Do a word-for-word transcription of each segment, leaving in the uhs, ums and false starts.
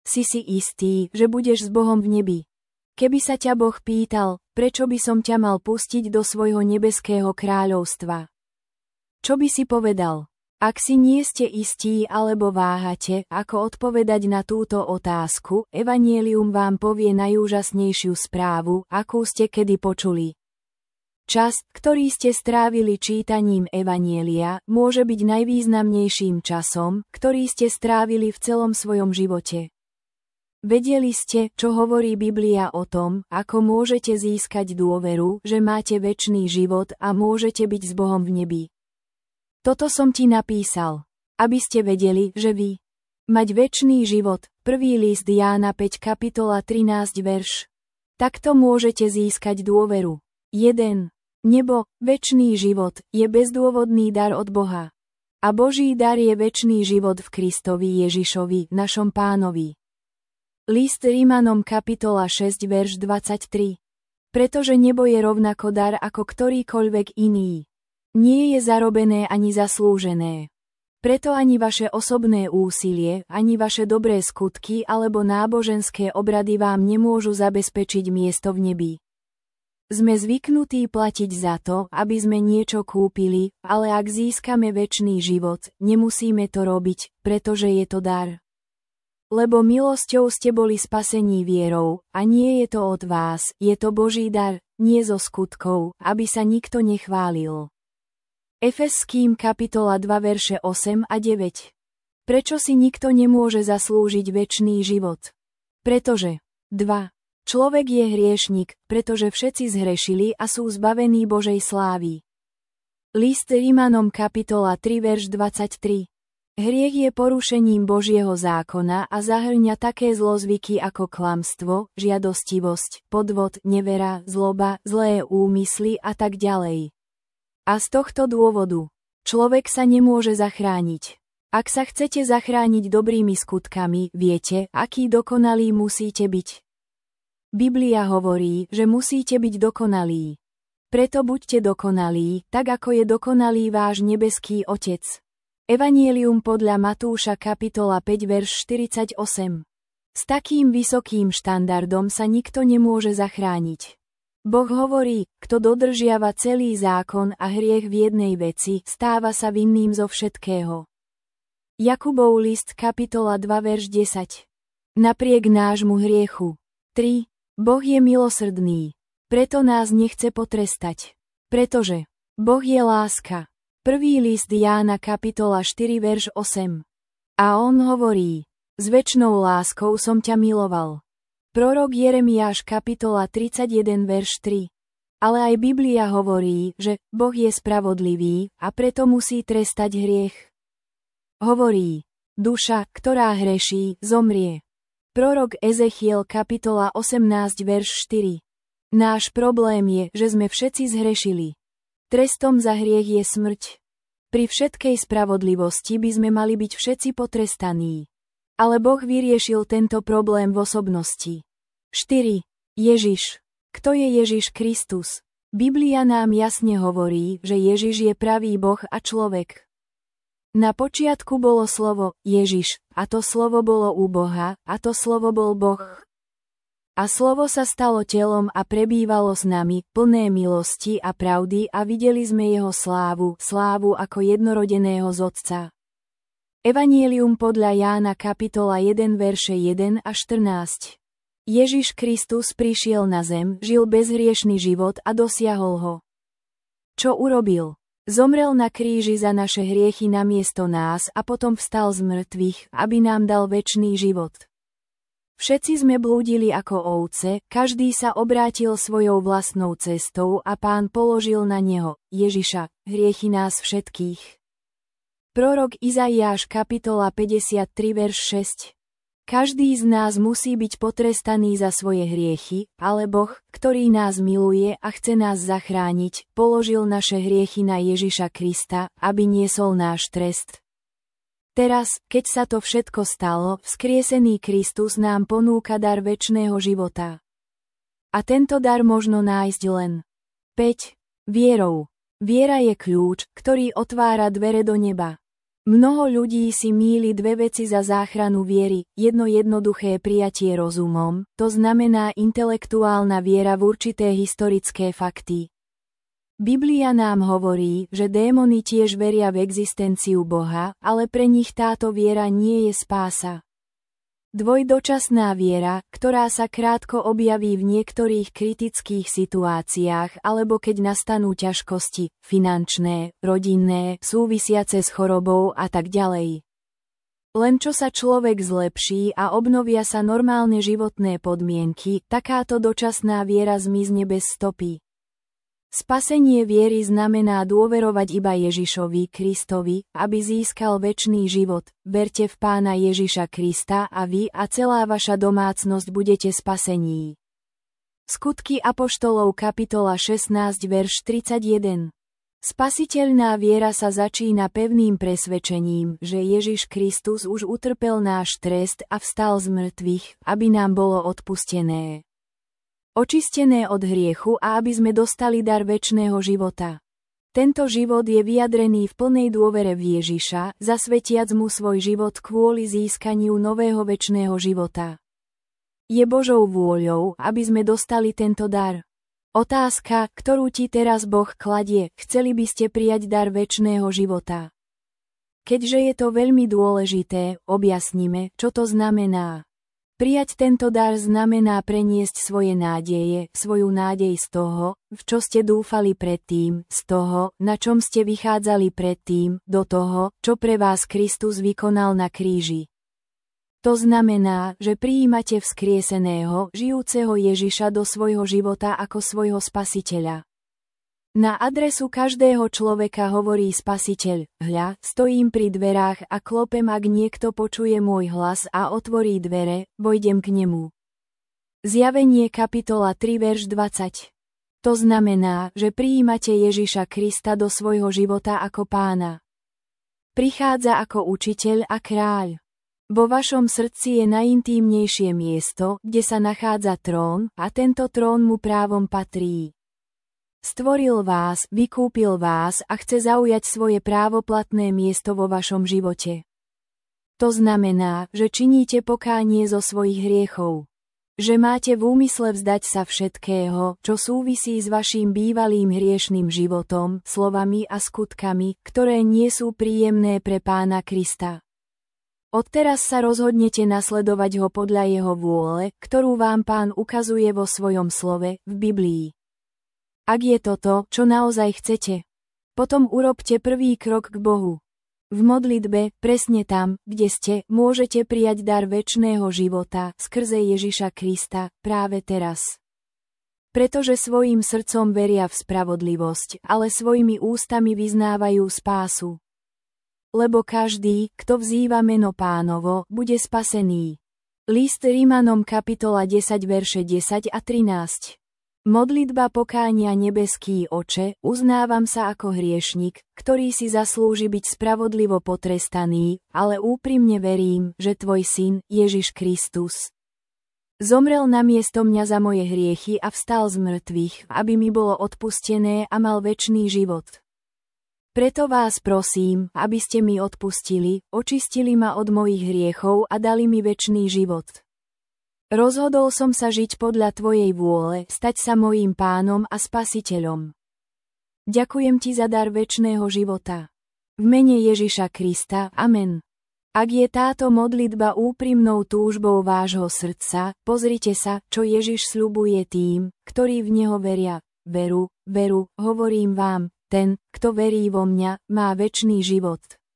Si si istý, že budeš s Bohom v nebi. Keby sa ťa Boh pýtal, prečo by som ťa mal pustiť do svojho nebeského kráľovstva? Čo by si povedal? Ak si nie ste istí alebo váhate, ako odpovedať na túto otázku, Evanjelium vám povie najúžasnejšiu správu, akú ste kedy počuli. Čas, ktorý ste strávili čítaním Evanjelia, môže byť najvýznamnejším časom, ktorý ste strávili v celom svojom živote. Vedeli ste, čo hovorí Biblia o tom, ako môžete získať dôveru, že máte večný život a môžete byť s Bohom v nebi. Toto som ti napísal, aby ste vedeli, že vy mať večný život, prvý list Jána päť kapitola trinásť verš. Takto môžete získať dôveru. jeden. Nebo, večný život, je bezdôvodný dar od Boha. A Boží dar je večný život v Kristovi Ježišovi, našom Pánovi. List Rímanom kapitola šesť verš dvadsaťtri. Pretože nebo je rovnako dar ako ktorýkoľvek iný. Nie je zarobené ani zaslúžené. Preto ani vaše osobné úsilie, ani vaše dobré skutky alebo náboženské obrady vám nemôžu zabezpečiť miesto v nebi. Sme zvyknutí platiť za to, aby sme niečo kúpili, ale ak získame večný život, nemusíme to robiť, pretože je to dar. Lebo milosťou ste boli spasení vierou, a nie je to od vás, je to Boží dar, nie zo skutkov, aby sa nikto nechválil. Efeským kapitola dva verše osem a deväť. Prečo si nikto nemôže zaslúžiť večný život? Pretože dva. Človek je hriešnik, pretože všetci zhrešili a sú zbavení Božej slávy. List Rímanom kapitola tri verš dvadsaťtri. Hriech je porušením Božieho zákona a zahŕňa také zlozvyky ako klamstvo, žiadostivosť, podvod, nevera, zloba, zlé úmysly a tak ďalej. A z tohto dôvodu človek sa nemôže zachrániť. Ak sa chcete zachrániť dobrými skutkami, viete, aký dokonalý musíte byť. Biblia hovorí, že musíte byť dokonalí. Preto buďte dokonalí, tak ako je dokonalý váš nebeský Otec. Evanjelium podľa Matúša kapitola päť verš štyridsaťosem. S takým vysokým štandardom sa nikto nemôže zachrániť. Boh hovorí, kto dodržiava celý zákon a hriech v jednej veci, stáva sa vinným zo všetkého. Jakubov list kapitola dva verš desať. Napriek nášmu hriechu. tri. Boh je milosrdný. Preto nás nechce potrestať. Pretože Boh je láska. Prvý list Jána kapitola štyri verš osem. A on hovorí, s večnou láskou som ťa miloval. Prorok Jeremiáš kapitola tridsaťjeden verš tri. Ale aj Biblia hovorí, že Boh je spravodlivý a preto musí trestať hriech. Hovorí, duša, ktorá hreší, zomrie. Prorok Ezechiel kapitola osemnásť verš štyri. Náš problém je, že sme všetci zhrešili. Trestom za hriech je smrť. Pri všetkej spravodlivosti by sme mali byť všetci potrestaní. Ale Boh vyriešil tento problém v osobnosti. štyri. Ježiš. Kto je Ježiš Kristus? Biblia nám jasne hovorí, že Ježiš je pravý Boh a človek. Na počiatku bolo slovo, Ježiš, a to slovo bolo u Boha, a to slovo bol Boh. A slovo sa stalo telom a prebývalo s nami, plné milosti a pravdy a videli sme jeho slávu, slávu ako jednorodeného z Otca. Evanjelium podľa Jána kapitola jeden verše jeden a štrnásť. Ježiš Kristus prišiel na zem, žil bezhriešny život a dosiahol ho. Čo urobil? Zomrel na kríži za naše hriechy namiesto nás a potom vstal z mŕtvych, aby nám dal večný život. Všetci sme blúdili ako ovce, každý sa obrátil svojou vlastnou cestou a Pán položil na neho, Ježiša, hriechy nás všetkých. Prorok Izaiáš kapitola päťdesiattri verš šesť. Každý z nás musí byť potrestaný za svoje hriechy, ale Boh, ktorý nás miluje a chce nás zachrániť, položil naše hriechy na Ježiša Krista, aby niesol náš trest. Teraz, keď sa to všetko stalo, vzkriesený Kristus nám ponúka dar večného života. A tento dar možno nájsť len päť. Vierou. Viera je kľúč, ktorý otvára dvere do neba. Mnoho ľudí si mýli dve veci za záchranu viery, jedno jednoduché prijatie rozumom, to znamená intelektuálna viera v určité historické fakty. Biblia nám hovorí, že démoni tiež veria v existenciu Boha, ale pre nich táto viera nie je spása. Dvojdočasná viera, ktorá sa krátko objaví v niektorých kritických situáciách alebo keď nastanú ťažkosti, finančné, rodinné, súvisiace s chorobou a tak ďalej. Len čo sa človek zlepší a obnovia sa normálne životné podmienky, takáto dočasná viera zmizne bez stopy. Spasenie viery znamená dôverovať iba Ježišovi Kristovi, aby získal večný život. Verte v Pána Ježiša Krista a vy a celá vaša domácnosť budete spasení. Skutky apoštolov kapitola šestnásť verš tridsaťjeden. Spasiteľná viera sa začína pevným presvedčením, že Ježiš Kristus už utrpel náš trest a vstal z mŕtvych, aby nám bolo odpustené. Očistené od hriechu a aby sme dostali dar večného života. Tento život je vyjadrený v plnej dôvere v Ježiša, zasvetiac mu svoj život kvôli získaniu nového večného života. Je Božou vôľou, aby sme dostali tento dar. Otázka, ktorú ti teraz Boh kladie, chceli by ste prijať dar večného života? Keďže je to veľmi dôležité, objasnime, čo to znamená. Prijať tento dar znamená preniesť svoje nádeje, svoju nádej z toho, v čo ste dúfali predtým, z toho, na čom ste vychádzali predtým, do toho, čo pre vás Kristus vykonal na kríži. To znamená, že prijímate vzkrieseného, žijúceho Ježiša do svojho života ako svojho spasiteľa. Na adresu každého človeka hovorí Spasiteľ: hľa, stojím pri dverách a klopem, ak niekto počuje môj hlas a otvorí dvere, vojdem k nemu. Zjavenie kapitola tri verš dvadsať. To znamená, že prijímate Ježiša Krista do svojho života ako Pána. Prichádza ako učiteľ a kráľ. Vo vašom srdci je najintímnejšie miesto, kde sa nachádza trón, a tento trón mu právom patrí. Stvoril vás, vykúpil vás a chce zaujať svoje právoplatné miesto vo vašom živote. To znamená, že činíte pokánie zo svojich hriechov. Že máte v úmysle vzdať sa všetkého, čo súvisí s vaším bývalým hriešným životom, slovami a skutkami, ktoré nie sú príjemné pre Pána Krista. Odteraz sa rozhodnete nasledovať ho podľa jeho vôle, ktorú vám Pán ukazuje vo svojom slove, v Biblii. Ak je toto, čo naozaj chcete, potom urobte prvý krok k Bohu. V modlitbe, presne tam, kde ste, môžete prijať dar večného života skrze Ježiša Krista práve teraz. Pretože svojím srdcom veria v spravodlivosť, ale svojimi ústami vyznávajú spásu. Lebo každý, kto vzýva meno Pánovo, bude spasený. List Rímanom kapitola desať verše desať a trinásť. Modlitba pokánia. Nebeský Oče, uznávam sa ako hriešnik, ktorý si zaslúži byť spravodlivo potrestaný, ale úprimne verím, že Tvoj syn, Ježiš Kristus, zomrel namiesto mňa za moje hriechy a vstal z mŕtvych, aby mi bolo odpustené a mal večný život. Preto vás prosím, aby ste mi odpustili, očistili ma od mojich hriechov a dali mi večný život. Rozhodol som sa žiť podľa Tvojej vôle, stať sa mojím Pánom a Spasiteľom. Ďakujem Ti za dar večného života. V mene Ježiša Krista, amen. Ak je táto modlitba úprimnou túžbou vášho srdca, pozrite sa, čo Ježiš sľubuje tým, ktorí v Neho veria. Veru, veru, hovorím vám, ten, kto verí vo mňa, má večný život.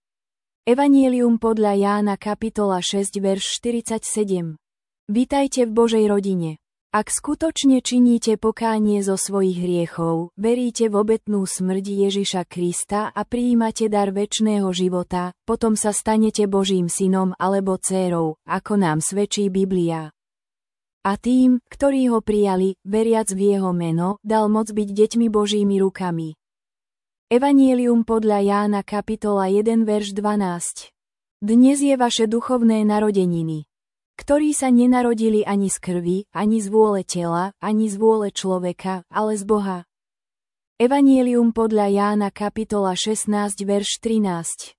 Evangelium podľa Jána kapitola šesť verš štyridsaťsedem. Vitajte v Božej rodine. Ak skutočne činíte pokánie zo svojich hriechov, veríte v obetnú smrť Ježiša Krista a prijímate dar večného života, potom sa stanete Božím synom alebo dcérou, ako nám svedčí Biblia. A tým, ktorí ho prijali, veriac v jeho meno, dal moc byť deťmi Božími rukami. Evangelium podľa Jána kapitola jeden verš dvanásť. Dnes je vaše duchovné narodeniny. Ktorí sa nenarodili ani z krvi, ani z vôle tela, ani z vôle človeka, ale z Boha. Evangelium podľa Jána kapitola šestnásť verš trinásť.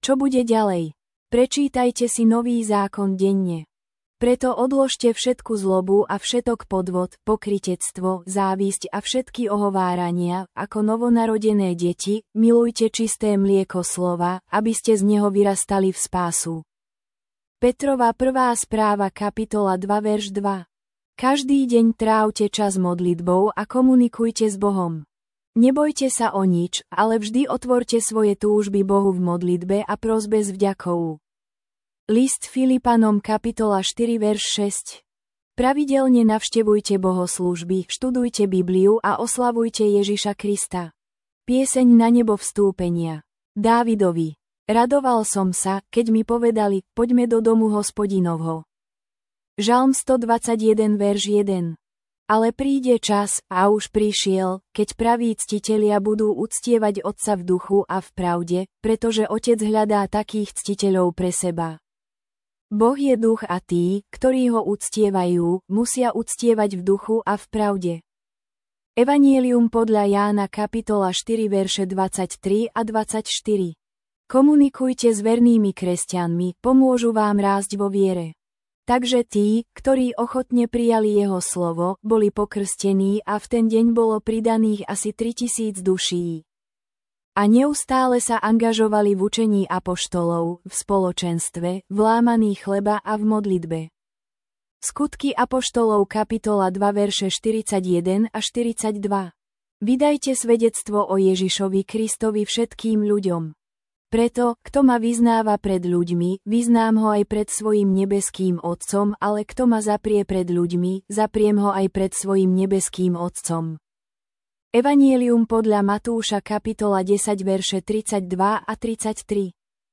Čo bude ďalej? Prečítajte si Nový zákon denne. Preto odložte všetku zlobu a všetok podvod, pokrytectvo, závisť a všetky ohovárania, ako novonarodené deti, milujte čisté mlieko slova, aby ste z neho vyrastali v spásu. Petrova prvá správa kapitola dva verš dva. Každý deň trávte čas modlitbou a komunikujte s Bohom. Nebojte sa o nič, ale vždy otvorte svoje túžby Bohu v modlitbe a prosbe s vďakou. List Filipanom kapitola štyri verš šesť. Pravidelne navštevujte bohoslúžby, študujte Bibliu a oslavujte Ježiša Krista. Pieseň na nebo vstúpenia. Dávidovi. Radoval som sa, keď mi povedali, poďme do domu Hospodinovho. Žalm stodvadsaťjeden verš jeden. Ale príde čas, a už prišiel, keď praví ctitelia budú uctievať Otca v duchu a v pravde, pretože Otec hľadá takých ctiteľov pre seba. Boh je duch a tí, ktorí ho uctievajú, musia uctievať v duchu a v pravde. Evanielium podľa Jána kapitola štyri verše dvadsaťtri a dvadsaťštyri. Komunikujte s vernými kresťanmi, pomôžu vám rásť vo viere. Takže tí, ktorí ochotne prijali jeho slovo, boli pokrstení a v ten deň bolo pridaných asi tritisíc duší. A neustále sa angažovali v učení apoštolov, v spoločenstve, v lámaní chleba a v modlitbe. Skutky apoštolov kapitola dva verše štyridsaťjeden a štyridsaťdva. Vydajte svedectvo o Ježišovi Kristovi všetkým ľuďom. Preto, kto ma vyznáva pred ľuďmi, vyznám ho aj pred svojim nebeským Otcom, ale kto ma zaprie pred ľuďmi, zapriem ho aj pred svojim nebeským Otcom. Evanielium podľa Matúša kapitola desať verše tridsaťdva a tridsaťtri.